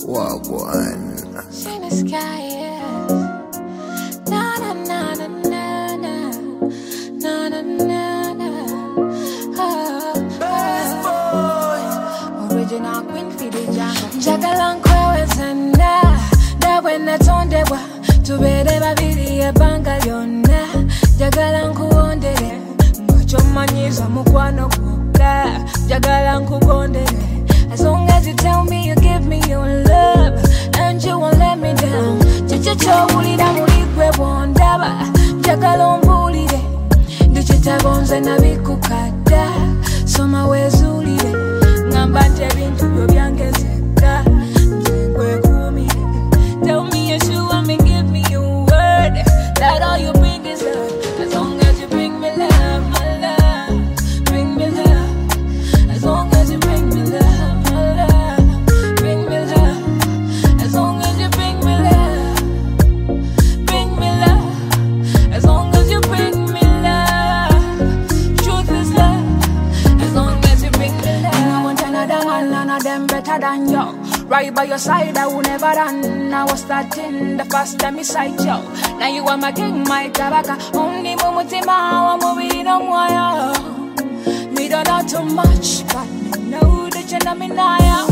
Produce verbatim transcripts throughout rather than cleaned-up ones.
Wagwan. See the sky, yeah. Na na na na na na na na na na. Oh, Best boy. Original queen for the jungle. Jagalan kwewe sana. Da when I told you to be the baby a banga yona. Jagalan kuondere. Ngocho manyiza mukwano kuka. Jagalan kukondere. As long as you tell me you give me your love and you won't let me down. Chicho ulida mulikwe wondaba. Jagala mbulire. Ndichita bonze na bikukada. Soma wezulire. Ngamba nte bintu byo byangezeka. Nzengwe kumire. Tell me you sure want me, give me your word that all you bring is love. As long as you bring me love, my love. Bring me love. As long as you bring me love. Better than you, right by your side I will never run. I was starting the first time beside you. Now you are my king, my tabaka. Only mumutima wa mubiri no moyo. Me don't know too much, but I know that you know me now.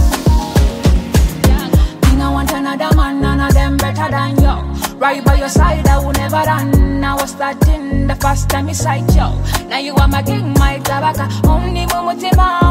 Me no want another man, none of them better than you. Right by your side I will never run. I was starting the first time beside you. Now you are my king, my tabaka. Only mumutima